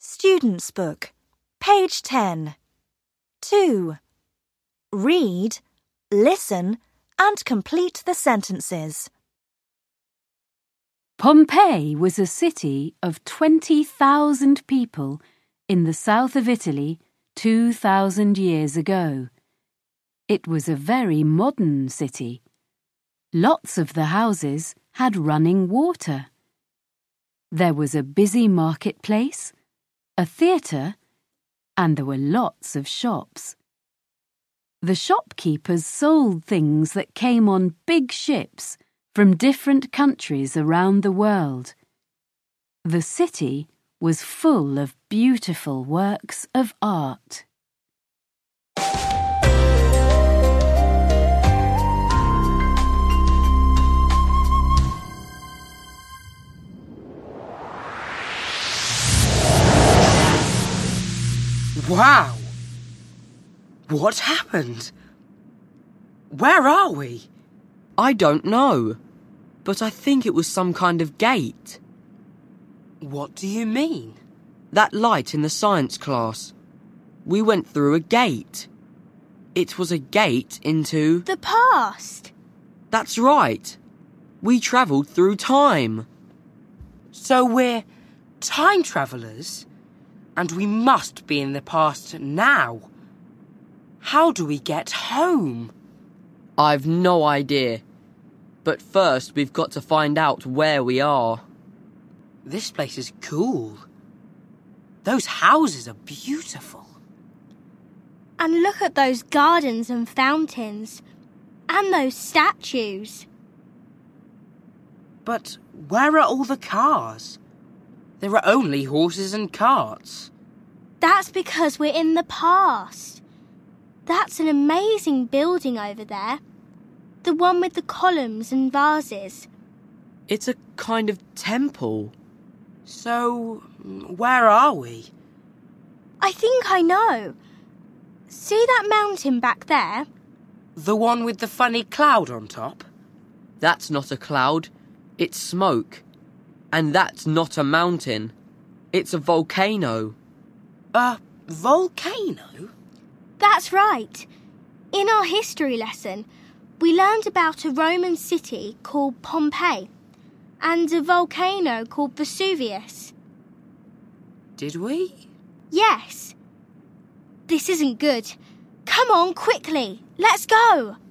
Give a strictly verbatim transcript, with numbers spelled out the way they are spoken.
Student's Book, page ten. two. Read, listen, and complete the sentences. Pompeii was a city of twenty thousand people in the south of Italy two thousand years ago. It was a very modern city. Lots of the houses had running water. There was a busy marketplace, a theatre, and there were lots of shops. The shopkeepers sold things that came on big ships from different countries around the world. The city was full of beautiful works of art. Wow! What happened? Where are we? I don't know, but I think it was some kind of gate. What do you mean? That light in the science class. We went through a gate. It was a gate into... the past. That's right. We travelled through time. So we're time travellers? And we must be in the past now. How do we get home? I've no idea. But first we've got to find out where we are. This place is cool. Those houses are beautiful. And look at those gardens and fountains. And those statues. But where are all the cars? There are only horses and carts. That's because we're in the past. That's an amazing building over there. The one with the columns and vases. It's a kind of temple. So, where are we? I think I know. See that mountain back there? The one with the funny cloud on top? That's not a cloud. It's smoke. And that's not a mountain. It's a volcano. A volcano? That's right. In our history lesson, we learned about a Roman city called Pompeii and a volcano called Vesuvius. Did we? Yes. This isn't good. Come on, quickly. Let's go.